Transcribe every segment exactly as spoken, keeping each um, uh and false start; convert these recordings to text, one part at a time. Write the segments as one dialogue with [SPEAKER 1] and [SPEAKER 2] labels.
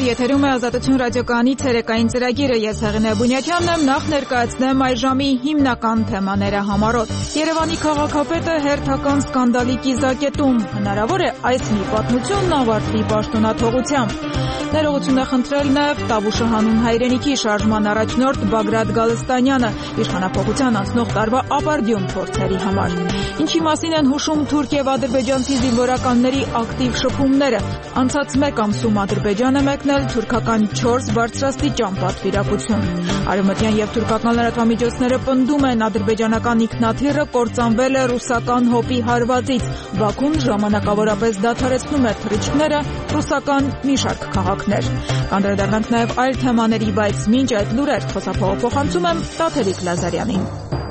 [SPEAKER 1] Եթերում է Ազատություն ռադիոկայանի ցերեկային ծրագիրը։ Ես Հեղինե Բունյակյանն եմ, նախ ներկայացնեմ այս ժամի հիմնական թեմաները համարոտ։ Երևանի քաղաքապետը հերթական սկանդալի կիզակետում։ Հնարավոր է այս մի պատմությունն ավարտվի պաշտոնաթողությամբ։ Ներողություն է խնդրել նաև Տավուշը հանուն հայրենիքի շարժման առաջնորդ Բագրատ Գալստանյանը իշխանափոխության անցնող տարվա ապարդյուն փորձերի համար։ Ինչի մասին են հուշում թուրք եւ ադրբեջանցի զինվորականների ակտիվ շփումները։ Անցած մեկ ամսում Ադրբեջանը մեկնել թուրքական չորս բարձրաստիճան պատվիրակություն։ Արևմտյան եւ թուրքական լրատվամիջոցները պնդում են ադրբեջանական ինքնաթիռը կործանվել է ռուսական հոպի հարվածից։ Բաքուն ժամանակավորապես դադարեցնում է թռիչքները ռուսական մի շարք քաղաքներ։ Կանդրադառնանք նաև այլ թեմաների, բայց մինչ այդ լուրեր խոսափողը փոխանցում եմ Տաթևիկ Լազարյանին։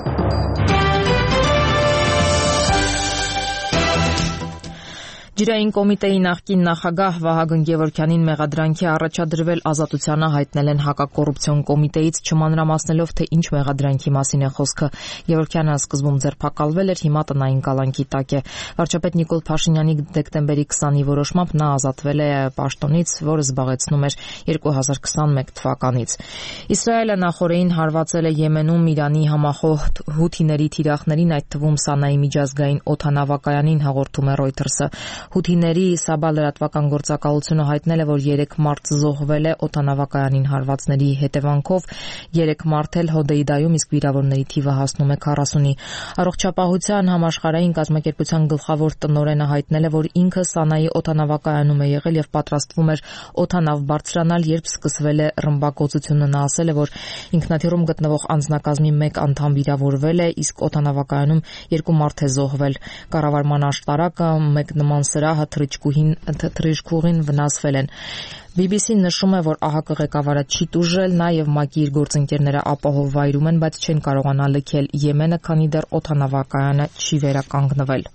[SPEAKER 1] Ջրային կոմիտեի նախկին նախագահ Վահագն Գևորգյանին մեղադրանքի առաջադրվել Ազատությանը հայտնել են հակակոռուպցիոն կոմիտեից, չմանրամասնելով, թե ինչ մեղադրանքի մասին է խոսքը։ Գևորգյանը սկզբում ձերբակալվել էր, հիմա տնային կալանքի տակ է։ Վարչապետ Նիկոլ Փաշինյանի դեկտեմբերի քսանի որոշմամբ նա ազատվել է պաշտոնից, որը զբաղեցնում էր երկու հազար քսանմեկ թվականից։ Իսրայելը նախորդին հարվածել է Եմենում Իրանի համախոհ հութիների թիրախներին, այդ թվում Սանայի միջազգային օդանավակայանին, հաղորդում է Reuters-ը։ Հութիների Սաբա լրատվական գործակալությունը հայտնել է, որ երեք մարդ զոհվել է օդանավակայանին հարվածների հետևանքով, երեք մարդ էլ Հոդեյդայում, իսկ վիրավորների թիվը հասնում է քառասունի։ Առողջապահության համաշխարհային կազմակերպության գլխավոր տնօրենը հայտնել է, որ ինքը Սանայի օդանավակայանում է եղել եւ պատրաստվում էր օդանավ բարձրանալ, երբ սկսվել է ռմբակոծությունը։ Նա ասել է, որ ինքնաթիռում գտնվող անձնակազմի մեկ անդամ վիրավորվել է, իսկ օդանավակայանում երկու մարդ է զոհվել։ Կառավարման աշտարակը մեկ նման սրահը թռիչքուղին վնասվել են։ բի բի սին նշում է, որ ԱՀԿ ղեկավարը չի տուժել, նա եւ ՄԱԿ-ի իր գործընկերները ապահով վայրում են, բայց չեն կարողանա լքել Եմենը, քանի դեռ օդանավակայանը չի վերականգնվել։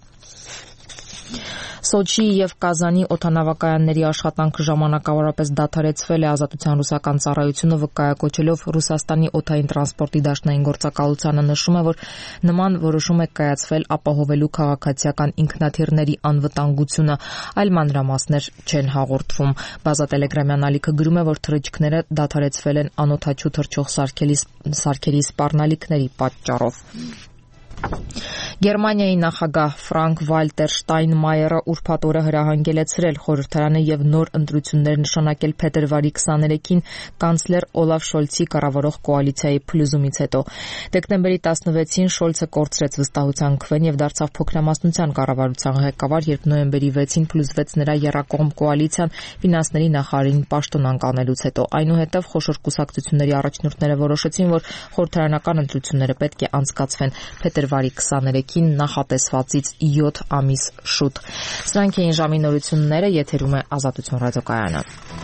[SPEAKER 1] Սոչի եւ Կազանի օդանավակայանների աշխատանքը ժամանակավորապես դադարեցվել է։ Ազատության ռուսական ծառայությունը վկայակոչելով Ռուսաստանի օդային տրանսպորտի դաշնային գործակալությանը նշում է, որ նման որոշում է կայացվել ապահովելու քաղաքացիական ինքնաթիռների անվտանգությունը, այլ մանրամասներ չեն հաղորդվում։ Բազա Տելեգրամյան ալիքը գրում է, որ թռիչքները դադարեցվել են անօդաչու թռչող սարքերի սպառնալիքների պատճառով։ Գերմանիայի նախագահ Ֆրանկ Վալտեր Շտայնմայերը ուրբաթ օրը հրահանգել է ցրել խորհրդարանը եւ նոր ընտրություններ նշանակել փետրվարի քսաներեքին կանցլեր Օլաֆ Շոլցի կառավարող կոալիցիայի փլուզումից հետո։ Դեկտեմբերի տասնվեցին Շոլցը կորցրեց վստահության քվեն եւ դարձավ փոքրամասնության կառավարության ղեկավար, երբ նոյեմբերի վեցին փլուզվեց նրա եռակողմ կոալիցիան ֆինանսների նախարարին պաշտոն անկանելուց հետո։ Այնուհետև խոշոր կուսակցությունների առաջնորդները որոշեցին, որ խորհրդարանական ընտրությունները պետք է անցկացվեն փետրվարի քսաներեքին նախատեսվածից յոթ ամիս շուտ։ Սրանք էին ժամի նորությունները, եթերում է Ազատություն ռադիոկայանը։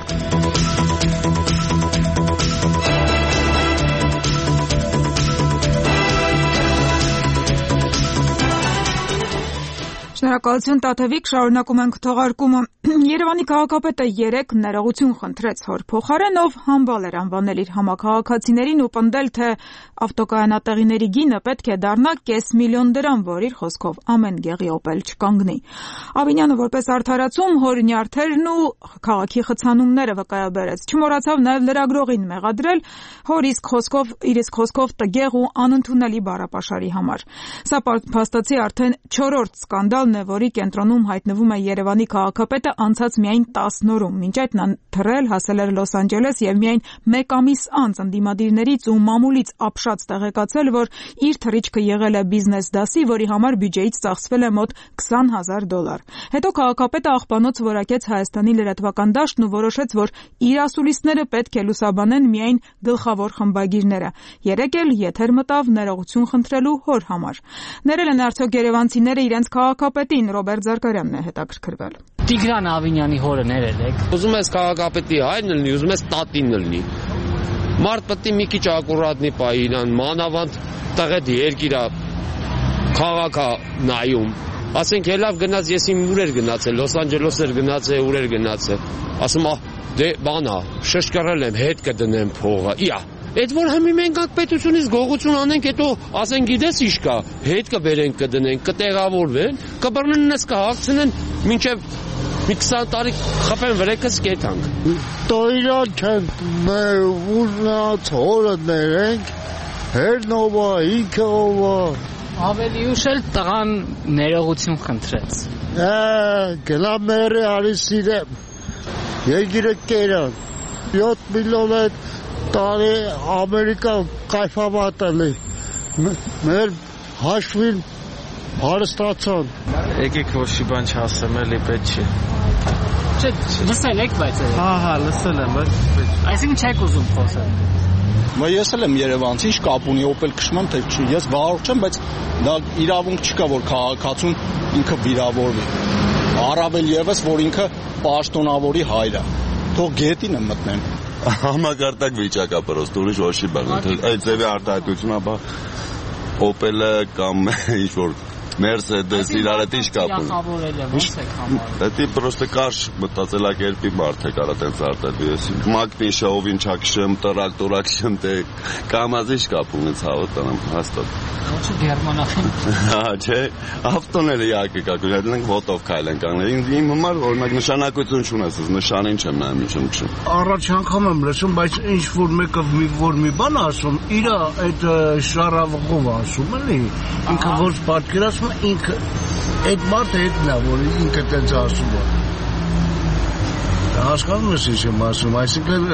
[SPEAKER 1] Շնորհակալություն Տաթևիկ, շարունակում ենք թողարկումը։ Երևանի քաղաքապետը երեկ ներողություն խնդրեց հոր փոխարեն, ով համբալ էր անվանել իր համաքաղաքացիներին ու պնդել, թե ավտոկայանատեղիների գինը պետք է դառնա կես միլիոն դրամ, որ իր խոսքով ամեն գեղի օպել չկանգնի։ Ավինյանը որպես արդարացում հոր նյարդերն ու քաղաքի խցանումները վկայաբերեց։ Չմոռացավ նաև լրագրողին մեղադրել հոր իսկ խոսքով, իր իսկ խոսքով տգեղ ու անընդունելի բառապաշարի համար։ Սա փաստացի արդեն չորրորդ սկանդալն է, որի կենտրոնում հայտնվում է Երևանի քաղաքապետը անցած միայն տասն օրում։ Մինչ այդ նա թռել, հասել էր Լոս Անջելես եւ միայն մեկ ամիս անց ընդդիմադիրներից ու մամուլից ապշած տեղեկացել, որ իր թռիչքը եղել է բիզնես դասի, որի համար բյուջեից ծախսվել է մոտ քսան հազար դոլար։ Հետո քաղաքապետը աղբանոց որակեց Հայաստանի լրատվական դաշտն ու որոշեց, որ իր ասուլիսները պետք է լուսաբանեն միայն գլխավոր խմբագիրները։ Երեկ էլ եթեր մտավ ներողություն խնդրելու հոր համար։ Ներել են արդյոք երևանցիները իրենց քաղաքապետին, Ռոբերտ Զարգարյանն է հետաքրքրվել։
[SPEAKER 2] Տիգրան Ավինյանի հորը ներել եք։
[SPEAKER 3] Ուզում ես քաղաքապետի հայրն լինի, ուզում ես տատին լինի։ Մարդ պետք է մի քիչ ակուրատնի պահի իրան, մանավանդ տղետ երկիրա քաղաքը նայում։ Ասենք հելավ գնաց, ես իմ ուր էր գնացել, Լոս Անջելես էր գնացել, ուր էր գնացել։ Ասում ա, դե բանա, շշկռել եմ, հետ կդնեմ փողը։ Իա, այդ որ հիմի մենք ակ պետությունից գողություն անենք, հետո ասենք գիտես ինչ կա, հետ կբերենք կդնենք, կտեղավորվեն, կբռնեն նս կհասցնեն մինչև մի քսան տարի խփեն վրեքս կեթանք։
[SPEAKER 4] Տոյրան չեն մեր ունած հորը ներենք, հերնովա, ինքը ովա։
[SPEAKER 2] Ավելի ուշ էլ տղան ներողություն խնդրեց։
[SPEAKER 4] Գլա մերը արի սիրեմ, երկիրը կերան, յոթ միլիոն է տարի Ամերիկա կայֆավատել է, մեր հաշվին հարստացան։
[SPEAKER 5] Եկեք ոչ մի բան չասեմ, էլի պետք չի։
[SPEAKER 2] Չէ, լսել եք բայց։
[SPEAKER 5] Հա, հա, լսել եմ, բայց պետք։
[SPEAKER 2] Այսինքն չեք ուզում խոսել։
[SPEAKER 6] Մա ես էլ եմ Երևանցի, ինչ կապ ունի, օպել քշում եմ, թե չի։ Ես վարորդ չեմ, բայց դա իրավունք չկա, որ քաղաքացուն ինքը վիրավորվի։ Առավել եւս, որ ինքը պաշտոնավորի հայր է։ Թող գետին եմ մտնեն։
[SPEAKER 7] Համակարգ վիճակա պրոստ ուրիշ ոչ մի բան։ Այդ ձևի արտահայտությունը, բա օպելը կամ ինչ որ Mercedes իրար հետ ինչ կապ ունի։
[SPEAKER 2] Ախավորել է, ո՞նց եք համարում։
[SPEAKER 7] Դա պրոստը կարճ մտածելակերպի մարդ է կարա տենց արտադրի ես։ Մակնի շոուին չակշեմ, տրակտորակ շեմ, թե կամազի ինչ կապ ունի ցավոտանամ հաստատ։
[SPEAKER 2] Ոչ գերմանախին։
[SPEAKER 7] Հա, չէ, ավտոները իհարկե կա, դրանք ոտով քայլեն կանգնել։ Իմ համար օրինակ նշանակություն չունես, նշանին չեմ նայում ինչ եմ քշում։
[SPEAKER 4] Առաջ անգամ եմ լսում, բայց ինչ որ մեկը մի որ մի բան ասում, իր այդ շարավղով ասում էլի, ինքը որ պատկերացնում ինքը այդ մարդը հետն է, որ ինքը տենց ասում է։ Հասկանում ես ինչ եմ ասում, այսինքն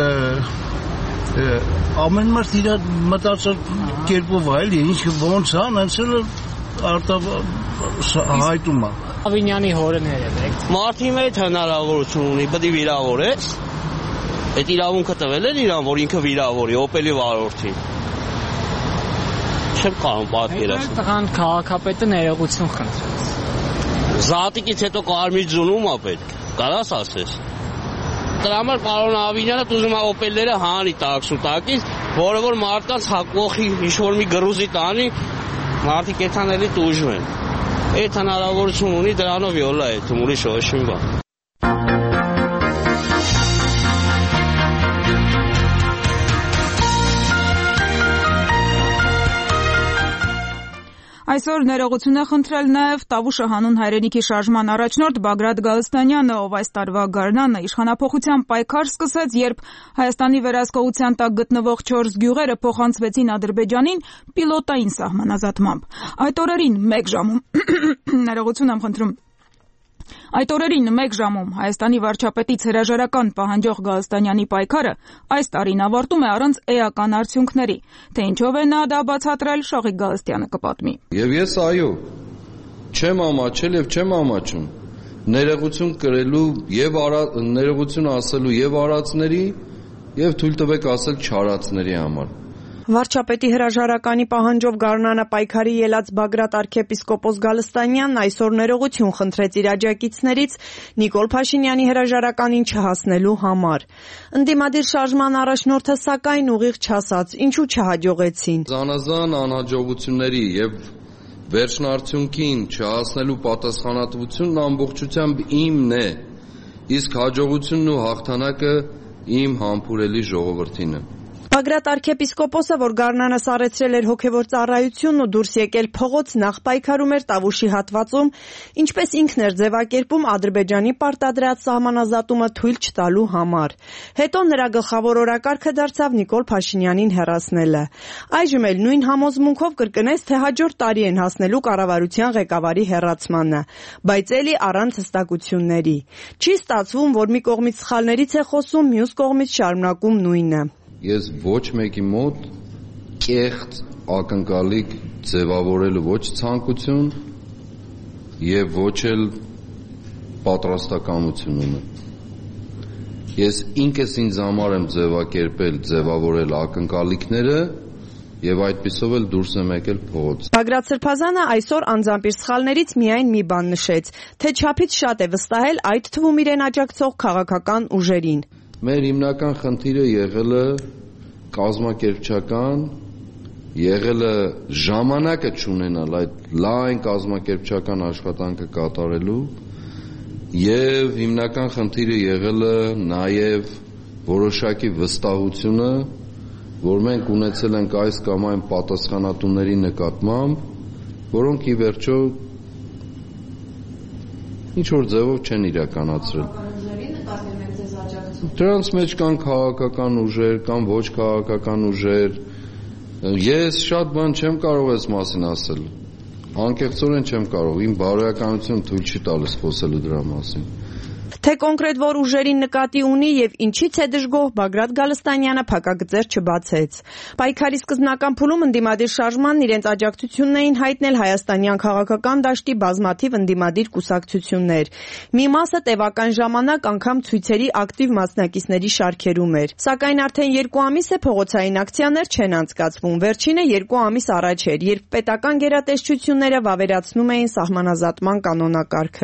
[SPEAKER 4] ամեն մարդ իր մտածած կերպով է, էլի, ինչ ոնց է, այնց էլ արտահայտում է։
[SPEAKER 2] Ավինյանի հորը ներեք։
[SPEAKER 8] Մարդի մեջ հնարավորություն ունի, պետք է վիրավորես։ Այդ իրավունքը տվել են իրան, որ ինքը վիրավորի, օպելի վարորդին։ Չեմ կարող պատկերացնել։
[SPEAKER 2] Տղան քաղաքապետը ներողություն խնդրեց։
[SPEAKER 8] Զատիկից հետո կարմիր ձունում է պետք։ Կարաս ասես։ Դրա համար պարոն Ավինյանը ուզում է օպելները հանի տաքսու տակից, որը որ մարդկանց հակողի ինչ-որ մի գրուզի տանի, մարդիկ էթանելի տուժվեն։ Այդ հնարավորություն ունի, դրանով յոլա է, ուրիշ ոչ մի բան։
[SPEAKER 9] Այսօր ներողություն է խնդրել նաև Տավուշը հանուն հայրենիքի շարժման առաջնորդ Բագրատ Գալստանյանը, ով այս տարվա գարնանը իշխանափոխության պայքար սկսեց, երբ Հայաստանի վերահսկողության տակ գտնվող չորս գյուղերը փոխանցվեցին Ադրբեջանին պիլոտային սահմանազատմամբ։ Այդ օրերին մեկ ժամում ներողություն եմ խնդրում Այդ օրերին մեկ ժամում Հայաստանի վարչապետից հրաժարական պահանջող Գալստանյանի պայքարը այս տարին ավարտում է առանց էական արդյունքների, թե ինչով է նա դա բացատրել, Շողիկ Գալստյանը կպատմի։
[SPEAKER 10] Եվ ես այո, չեմ ամաչել եւ չեմ ամաչում ներողություն կրելու եւ ներողություն ասելու եւ արածների եւ թույլ տվեք ասել չարածների համար։
[SPEAKER 11] Վարչապետի հրաժարականի պահանջով գարնանը պայքարի ելած Բագրատ arczepiskopos Գալստանյանն այսօր ներողություն խնդրեց իր աջակիցներից Նիկոլ Փաշինյանի հրաժարականին չհասնելու համար։ Ընդդիմադիր շարժման առաջնորդը սակայն ուղիղ չասաց, ինչու չհաջողեցին։
[SPEAKER 10] Զանազան անհաջողությունների եւ վերջնարդյունքին չհասնելու պատասխանատվությունն ամբողջությամբ իմն է, իսկ հաջողությունն ու հաղթանակը իմ համբուրելի ժողովրդին է։
[SPEAKER 11] Բագրատ arczepiskopos-ը, որ գարնանը սառեցրել էր հոգևոր ծառայությունն ու դուրս եկել փողոց, նախ պայքարում էր Տավուշի հատվածում, ինչպես ինքն էր ձևակերպում Ադրբեջանի պարտադրած սահմանազատումը թույլ չտալու համար։ Հետո նրա գլխավոր օրակարգը դարձավ Նիկոլ Փաշինյանին հեռացնելը։ Այժմ էլ նույն համոզմունքով կրկնեց, թե հաջորդ տարի են հասնելու կառավարության ղեկավարի հեռացմանը, բայց էլի առանց հստակությունների։ Չի ստացվում, որ մի կողմից սխալներից է խոսում, մյուս կողմից շարունակում նույնը։
[SPEAKER 10] Ես ոչ մեկի մոտ կեղծ ակնկալիք ձևավորելու ոչ ցանկություն եւ ոչ էլ պատրաստակամություն ունեմ։ Ես ինքս ինձ համար եմ ձևակերպել, ձևավորել ակնկալիքները եւ այդպիսով էլ դուրս եմ եկել փողոց։
[SPEAKER 11] Բագրատ Սրբազանը այսօր անձամբ իր սխալներից միայն մի բան նշեց, թե չափից շատ է վստահել այդ թվում իրեն աջակցող քաղաքական ուժերին։
[SPEAKER 10] Մեր հիմնական խնդիրը եղել է կազմակերպչական, եղել է ժամանակը չունենալ այդ լայն կազմակերպչական աշխատանքը կատարելու եւ հիմնական խնդիրը եղել է նաեւ որոշակի վստահությունը, որ մենք ունեցել ենք այս կամ այն պատասխանատուների նկատմամբ, որոնք ի վերջո ինչ որ ձևով չեն իրականացրել։ Դրանց մեջ կան քաղաքական ուժեր, կան ոչ քաղաքական ուժեր։ Ես շատ բան չեմ կարող այս մասին ասել։ Անկեղծորեն չեմ կարող, իմ բարոյականությունը թույլ չի տալիս խոսելու դրա մասին։
[SPEAKER 11] Թե կոնկրետ որ ուժերին նկատի ունի եւ ինչից է դժգոհ, Բագրատ Գալստանյանը փակագծեր չբացեց։ Պայքարի սկզբնական փուլում ընդդիմադիր շարժմանն իրենց աջակցությունն էին հայտնել հայաստանյան քաղաքական դաշտի բազմաթիվ ընդդիմադիր կուսակցություններ։ Մի մասը տևական ժամանակ անգամ ցույցերի ակտիվ մասնակիցների շարքերում էր։ Սակայն արդեն երկու ամիս է փողոցային ակցիաներ չեն անցկացվում։ Վերջինը երկու ամիս առաջ էր, երբ պետական գերատեսչությունները վավերացնում էին սահմանազատման կանոնակարգը։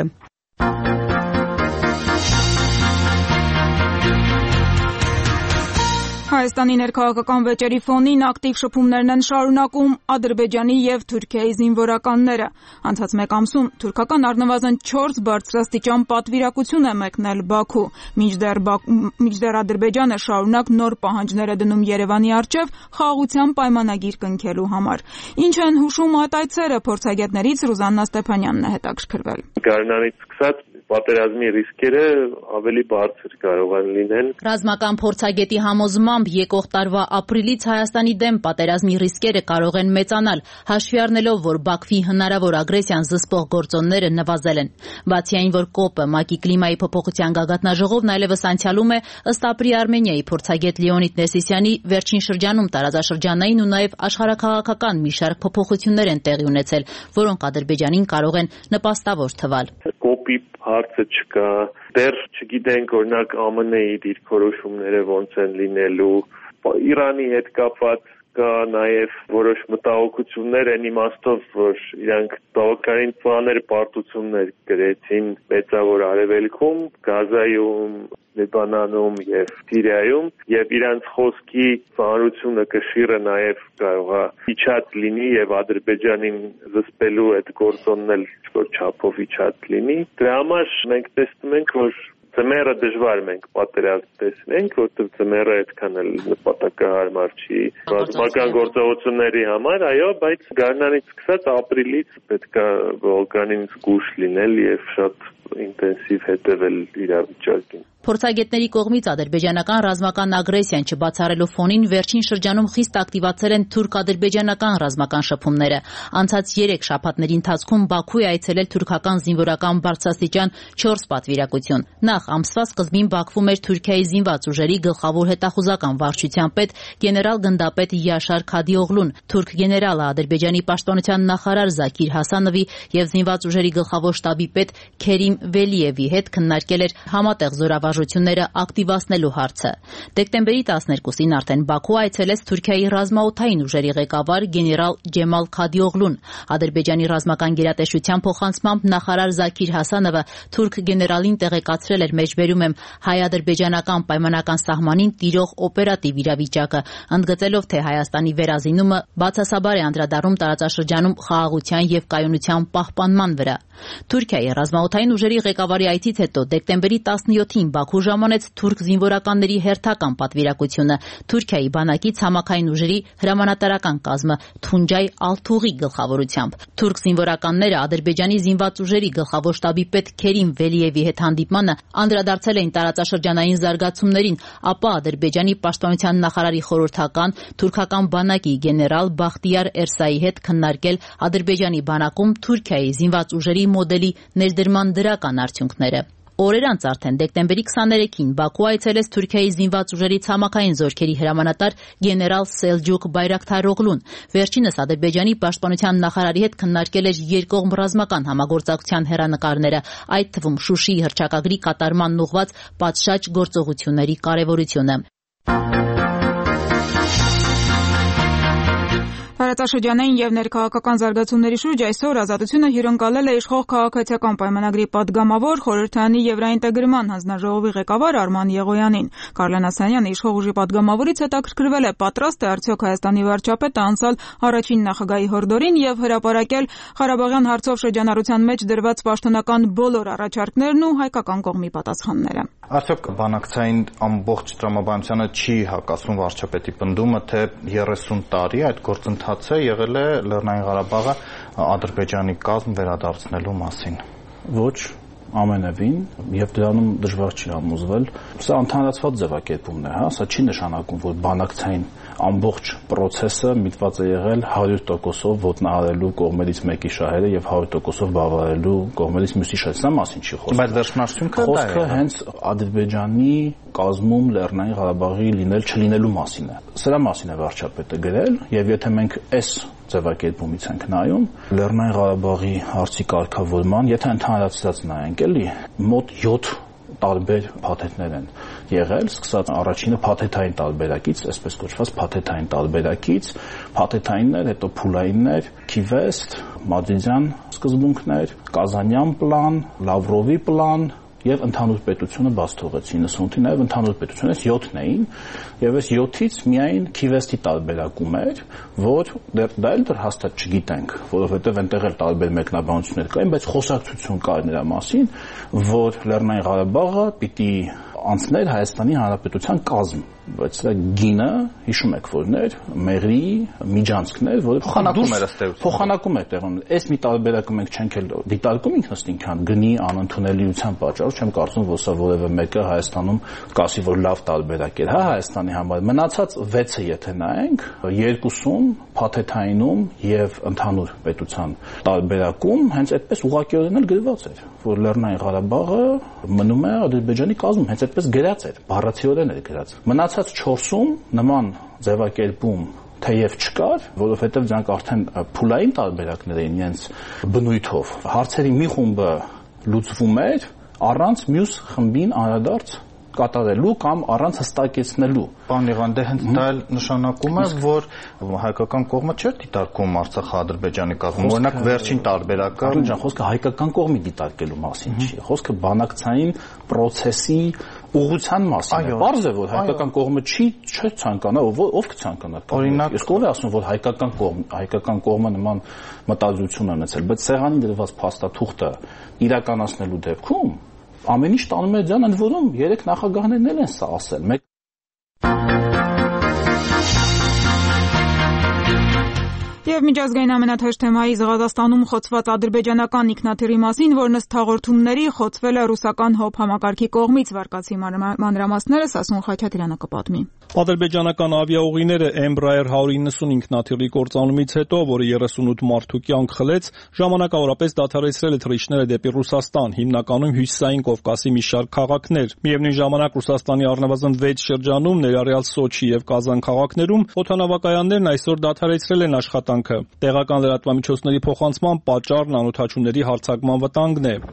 [SPEAKER 9] Հայաստանի ներքաղաքական վեճերի ֆոնին ակտիվ շփումներն են շարունակում Ադրբեջանի եւ Թուրքիայի զինվորականները։ Անցած մեկ ամսում թուրքական առնվազն չորս բարձրաստիճան պատվիրակություն է մեկնել Բաքու, մինչդեռ մինչդեռ Ադրբեջանը շարունակ նոր պահանջներ է դնում Երևանի առջև խաղաղության պայմանագիր կնքելու համար։ Ինչ են հուշում այդ այցերը, փորձագետներից Ռուզաննա Ստեփանյանն է հետաքրքրվել։
[SPEAKER 12] Գարնանից սկսած պատերազմի ռիսկերը ավելի բարձր կարող են լինել։
[SPEAKER 13] Ռազմական փորձագետի համոզմամբ եկող տարվա ապրիլից Հայաստանի դեմ պատերազմի ռիսկերը կարող են մեծանալ, հաշվի առնելով, որ Բաքվի հնարավոր ագրեսիան զսպող գործոնները նվազել են։ Բացի այն, որ կոպը ՄԱԿ-ի կլիմայի փոփոխության գագաթնաժողովն այլևս անցյալում է, ըստ ապրի Արմենիայի փորձագետ Լեոնիդ Նեսիսյանի, վերջին շրջանում տարածաշրջանային ու նաև աշխարհաքաղաքական մի շարք փոփոխություններ են տեղի ունեցել, որոնք Ադրբեջանին կարող են նպաստավոր թվալ։
[SPEAKER 12] Կոպի հարցը չկա, դեռ չգիտենք օրինակ ԱՄՆ-ի դիրքորոշումները ոնց են լինելու, Իրանի հետ կապված կա նաև որոշ մտահոգություններ են իմաստով, որ իրանք բավականին ծանր պարտություններ կրեցին Մեծավոր Արևելքում, Գազայում, Լիբանանում եւ Սիրիայում, եւ իրանց խոսքի ծանրությունը կշիռը նաև կարող է իջած լինի եւ Ադրբեջանին զսպելու այդ գործոնն էլ ինչ-որ չափով իջած լինի։ Դրա համար մենք տեսնում ենք, որ Ձմեռը դժվար մենք պատերազմ տեսնենք, որտեղ ձմեռը այդքան էլ նպատակահարմար չի ռազմական գործողությունների համար, այո, բայց գարնանից սկսած ապրիլից պետք է բավականին զգուշ լինել եւ շատ ինտենսիվ հետևել իրավիճակին։
[SPEAKER 13] Փորձագետների կողմից ադրբեջանական ռազմական ագրեսիան չբացառելու ֆոնին վերջին շրջանում խիստ ակտիվացել են թուրք-ադրբեջանական ռազմական շփումները։ Անցած երեք շաբաթների ընթացքում Բաքու է այցելել թուրքական զինվորական բարձրաստիճան չորս պատվիրակություն։ Նախ ամսվա սկզբին Բաքվում էր Թուրքիայի զինված ուժերի գլխավոր հետախուզական վարչության պետ գեներալ գնդապետ Յաշար Քադիօղլուն, թուրք գեներալը Ադրբեջանի պաշտպանության նախարար Զաքիր Հասանովի եւ զինված ուժերի գլխավոր շտաբի պետ Քերիմ Վելիևի հետ քննարկել էր համատեղ զորավարժությունները ակտիվացնելու հարցը։ Դեկտեմբերի տասներկուսին արդեն Բաքու այցելեց Թուրքիայի ռազմաօդային ուժերի ղեկավար գեներալ Ջեմալ Քադիօղլուն։ Ադրբեջանի ռազմական գերատեսչության փոխանցմամբ նախարար Զաքիր Հասանովը թուրք գեներալին տեղեկացրել էր մեջբերում եմ հայ-ադրբեջանական պայմանական սահմանին տիրող օպերատիվ իրավիճակը, ընդգծելով, թե Հայաստանի վերազինումը բացասաբար է անդրադառնում տարածաշրջանում խաղաղության եւ կայունության պահպանման վրա։ Թուրքիայի ռազմաօդային ուժերի ղեկավարի այցից հետո դեկտեմբերի տասնյոթին Բաքու ժամանեց թուրք զինվորականների հերթական պատվիրակությունը Թուրքիայի բանակի ցամաքային ուժերի հրամանատարական կազմը Թունջայ Ալթուղի գլխավորությամբ։ Թուրք զինվորականները Ադրբեջանի զինված ուժերի գլխավոր շտաբի պետ Քերիմ Վելիևի հետ հանդիպմանը անդրադարձել էին տարածաշրջանային զարգացումներին, ապա Ադրբեջանի պաշտպանության նախարարի խորհրդական թուրքական բանակի գեներալ Բախտիար Էրսայի հետ քննարկել Ադրբեջանի բանակում Թուրքիայի զինված ուժերի մոդելի ներդրման դրական արդյունքները։ Օրեր անց արդեն դեկտեմբերի քսաներեքին Բաքու այցելեց Թուրքիայի զինված ուժերի ցամաքային զորքերի հրամանատար գեներալ Սելջուկ Բայրակթարօղլուն։ Վերջինս Ադրբեջանի պաշտպանության նախարարի հետ քննարկել էր երկկողմ ռազմական համագործակցության հեռանկարները, այդ թվում Շուշիի հռչակագրի կատարմանն ուղղված պատշաճ գործողությունների կարևորությունը։
[SPEAKER 9] Տարածաշրջանային եւ ներքաղաքական զարգացումների շուրջ այսօր Ազատությունը հյուրընկալել է իշխող քաղաքացիական պայմանագրի պատգամավոր խորհրդարանի Եվրաինտեգրման հանձնաժողովի ղեկավար Արման Եղոյանին։ Կարլեն Ասանյանը իշխող ուժի պատգամավորից հետաքրքրվել է պատրաստ է արդյոք Հայաստանի վարչապետը անցալ առաջին նախագահի հորդորին եւ հրապարակել Ղարաբաղյան հարցով շրջանառության մեջ դրված պաշտոնական բոլոր առաջարկներն ու հայկական կողմի պատասխանները։
[SPEAKER 14] Արդյոք բանակցային ամբողջ տրամաբանությանը չի հակասում վարչապետի պնդումը, թե երեսուն տարի այդ գործընթացը եղել է Լեռնային Ղարաբաղը Ադրբեջանի կազմ վերադարձնելու մասին։
[SPEAKER 15] Ոչ,
[SPEAKER 14] ամենևին եւ դրանում դժվար չի համոզվել։ Սա ընդհանրացված ձևակերպումն է, հա, սա չի նշանակում, որ բանակցային ամբողջ process-ը միտված է եղել հարյուր տոկոսով ոտնահարելու կողմերից մեկի շահերը եւ հարյուր տոկոսով բավարարելու կողմերից մյուսի շահերը։ Սա մասին չի խոսքը։
[SPEAKER 15] Բայց վերջնարդյունքը դա է։
[SPEAKER 14] Խոսքը հենց Ադրբեջանի կազմում Լեռնային Ղարաբաղի լինել չլինելու մասին է։ Սրա մասին է վարչապետը գրել եւ եթե մենք այս ձևակերպումից ենք նայում Լեռնային Ղարաբաղի հարցի կարգավորման, եթե ընդհանրացած նայենք, էլի մոտ յոթ տարբեր փաթեթներ են եղել, սկսած առաջինը փաթեթային տարբերակից, այսպես կոչված փաթեթային տարբերակից, փաթեթայիններ, հետո փուլայիններ, Քիվեստ, Մադրիդյան սկզբունքներ, Կազանյան պլան, Լավրովի պլան եւ ընդհանուր պետությունը բաց թողեց իննսունթի նաեւ ընդհանուր պետությունից յոթն էին եւ այս յոթից միայն Քիվեստի տարբերակում էր, որ դա էլ դեռ հաստատ չգիտենք, որովհետեւ այնտեղ էլ տարբեր մեկնաբանություններ կային, բայց խոսակցություն կար նրա մասին, որ Լեռնային Ղարաբաղը պիտի անցներ Հայաստանի Հանրապետության կազմ, բայց սա գինը, հիշում եք որներ, Մեղրի միջանցքներ, որը
[SPEAKER 15] փոխանակում էր ըստ էության։
[SPEAKER 14] Փոխանակում էր տեղում։ Այս մի տարբերակում ենք չենք էլ դիտարկում ինքնըստինքյան գնի անընդունելիության պատճառով, չեմ կարծում, որ սա որևէ մեկը Հայաստանում կասի, որ լավ տարբերակ էր, հա, Հայաստանի համար։ Մնացած վեցը եթե նայենք, երկուսում փաթեթայինում եւ ընդհանուր պետության տարբերակում հենց այդպես ուղղակիորեն էլ գրված էր, որ Լեռնային Ղարաբաղը մնում է Ադրբեջանի կազմում, հենց այդպես գրած էր, բառացիորեն էր գրած։ Մնացած չորսում նման ձևակերպում թեև չկար, որովհետև դրանք արդեն փուլային տարբերակներ էին իրենց բնույթով։ Հարցերի մի խումբը լուծվում էր առանց մյուս խմբին անդրադարձ կատարելու կամ առանց հստակեցնելու։
[SPEAKER 15] Պարոն Լիղան, դե հենց դա էլ նշանակում է, որ հայկական կողմը չէր դիտարկում Արցախը Ադրբեջանի կազմում։ Օրինակ վերջին տարբերակը,
[SPEAKER 14] ջան, խոսքը հայկական կողմի դիտարկելու մասին չի, խոսքը բանակցային process-ի ուղղության մասին է։ Պարզ է, որ հայկական կողմը չի չէ ցանկանա, ով կցանկանա։
[SPEAKER 15] Օրինակ,
[SPEAKER 14] ես կողմ եմ ասում, որ հայկական կողմ, հայկական կողմը նման մտադրություն է ունեցել, բայց սեղանին դրված փաստաթուղթը իրականացնելու դեպքում ամեն ինչ տանում է ձյան, ընդ որում երեք նախագահներն էլ են սա ասել։ Մեկ
[SPEAKER 9] Եվ միջազգային ամենաթեժ թեմայի Ղազախստանում խոցված ադրբեջանական ինքնաթիռի մասին, որն ըստ հաղորդումների խոցվել է ռուսական ՀՕՊ համակարգի կողմից, վարկացի մանրամասները Սասուն Խաչատրյանը կպատմի։
[SPEAKER 16] Ադրբեջանական ավիաուղիները Embraer one ninety ինքնաթիռի կործանումից հետո, որը երեսունութ մարդու կյանք խլեց, ժամանակավորապես դադարեցրել է թռիչքները դեպի Ռուսաստան, հիմնականում հյուսիսային Կովկասի մի շարք քաղաքներ։ Միևնույն ժամանակ Ռուսաստանի առնվազն վեց շրջանում, ներառյալ Սոչի եւ Կազան քաղաքներում, օդանավակայաններն այսօր դադարեցրել են աշխատանքը։ Տեղական լրատվամիջոցների փոխանցման պատճառն անօդաչուների հարձակման վտանգն է։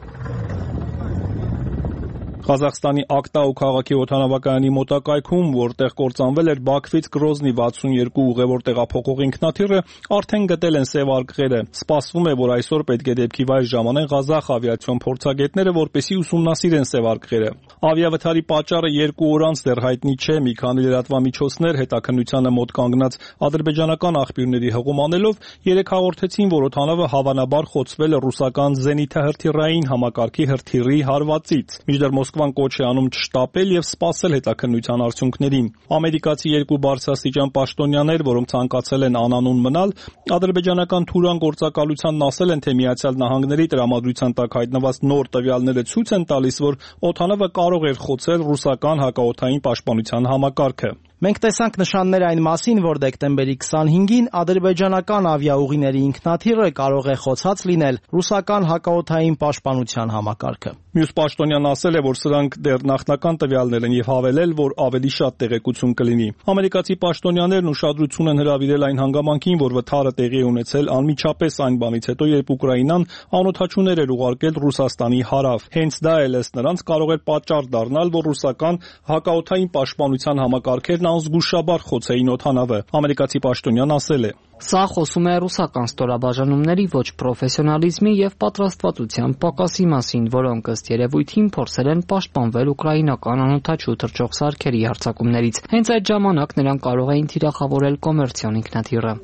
[SPEAKER 16] Ղազախստանի Ակտաու քաղաքի օդանավակայանի մոտակայքում, որտեղ կործանվել էր Բաքվից Գրոզնի վաթսունյոթ ուղևոր տեղափոխող ինքնաթիռը, արդեն գտել են սև արգղերը։ Սպասվում է, որ այսօր պետք է դեպքի վայր ժամանեն Ղազախ ավիացիոն փորձագետները, որպեսզի ուսումնասիրեն սև արգղերը։ Ավիավթարի պատճառը երկու օր անց դեռ հայտնի չէ, մի քանի լրատվամիջոցներ հետաքննությանը մոտ կանգնած ադրբեջանական աղբյուրների հղում անելով երեք հաղորդեցին, որ օդանավը հավանաբար խոցվել է ռուսական զենիթահրթիռային համակարգի հրթիռի հարվածից։ Մինչդեռ Մոսկվան կոչ է անում չշտապել եւ սպասել հետաքննության արդյունքներին։ Ամերիկացի երկու բարձրաստիճան պաշտոնյաներ, որոնք ցանկացել են անանուն մնալ, ադրբեջանական Թուրան գործակալությանն ասել են, թե Միացյալ Նահանգների տրամադրության տակ հայտնված նոր տվյալները ցույց են տալիս, որ օդանավը կարող էր խոցել ռուսական հակաօդային պաշտպանության համակարգը։
[SPEAKER 17] Մենք տեսանք նշաններ այն մասին, որ դեկտեմբերի քսանհինգին ադրբեջանական ավիաուղիների ինքնաթիռը կարող է խոցած լինել ռուսական հակաօդային պաշտպանության համակարգը։
[SPEAKER 16] Մյուս պաշտոնյան ասել է, որ սրանք դեռ նախնական տվյալներ են եւ հավելել, որ ավելի շատ տեղեկություն կլինի։ Ամերիկացի պաշտոնյաներն ուշադրություն են հրավիրել այն հանգամանքին, որ վթարը տեղի է ունեցել անմիջապես այն բանից հետո, երբ Ուկրաինան անօդաչուներ էր ուղարկել Ռուսաստանի հարավ։ Հենց դա էլ ըստ նրանց կարող էր պատճառ դառնալ, որ ռուսական հակաօդային պաշտպանության համակարգերն անզգուշաբար խոցեին օդանավը։ Ամերիկացի պաշտոնյան ասել է.
[SPEAKER 2] Սա խոսում է ռուսական ստորաբաժանումների ոչ պրոֆեսիոնալիզմի եւ պատրաստվածության պակասի մասին, որոնք ըստ երևույթին փորձել են պաշտպանվել ուկրաինական անօդաչու թռչող սարքերի հարձակումներից։ Հենց այդ ժամանակ նրանք կարող էին թիրախավորել կոմերցիոն ինքնաթիռը։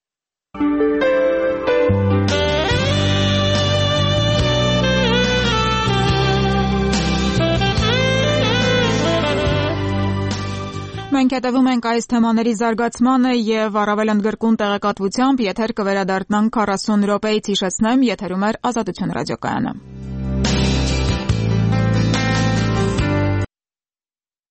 [SPEAKER 9] Մենք հետևում ենք այս թեմաների զարգացմանը եւ առավել ընդգրկուն տեղեկատվությամբ եթեր կվերադառնանք քառասուն րոպեից հիշեցնեմ, եթերում է Ազատություն ռադիոկայանը։